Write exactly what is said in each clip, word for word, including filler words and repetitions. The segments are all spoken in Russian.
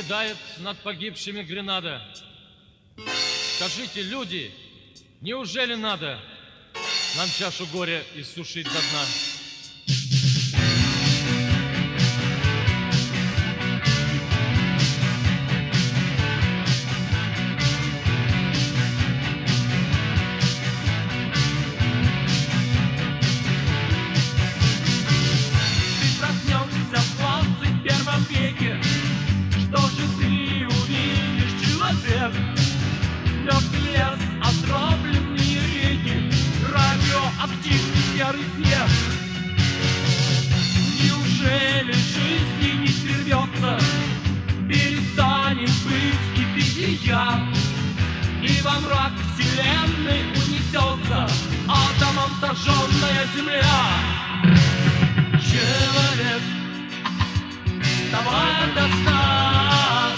Оседает над погибшими Гренада. Скажите, люди, неужели надо нам чашу горя иссушить до дна? Легкий лес, отравленные реки, радиоактивный серый снег. Неужели жизни не прервется, перестанет быть эпидемия, и во мрак вселенной унесется атомом сожженная земля? Человек, вставай до сна,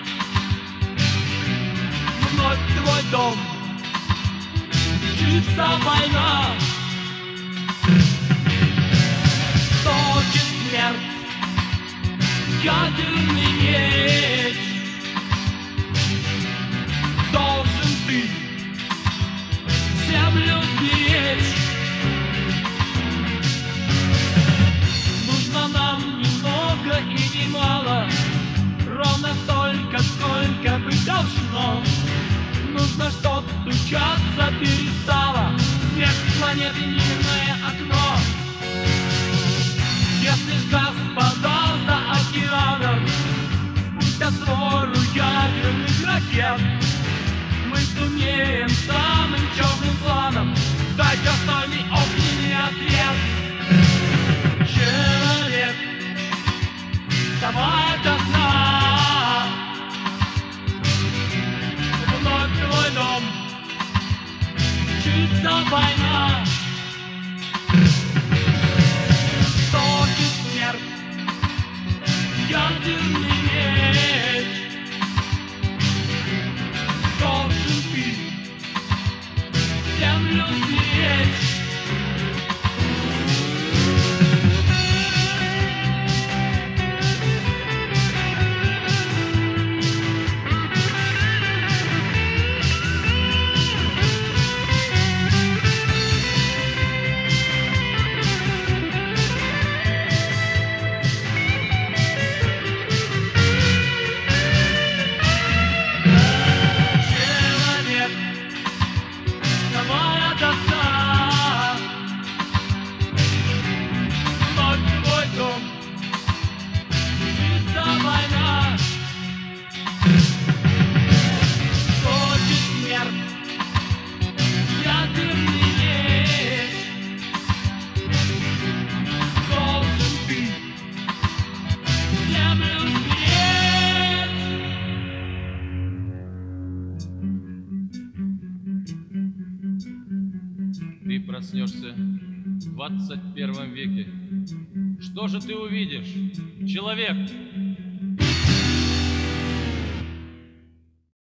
вновь твой дом, стучится война. Точит смерть, ядерный меч. Должен ты землю сберечь. Нужно нам немного и немало, ровно столько, сколько быть должно. Нужно, чтоб стучаться перестало, снег планеты мирное окно. Если ж господа за океаном спустя свору ядерных ракет, мы сумеем самым черным планом дать достойный огненный ответ. Человек, вставай до сна, вновь твой дом, чится война. Точит смерть, ядерный меч. Должен ты землю сберечь. Ты проснешься в двадцать первом веке. Что же ты увидишь, человек?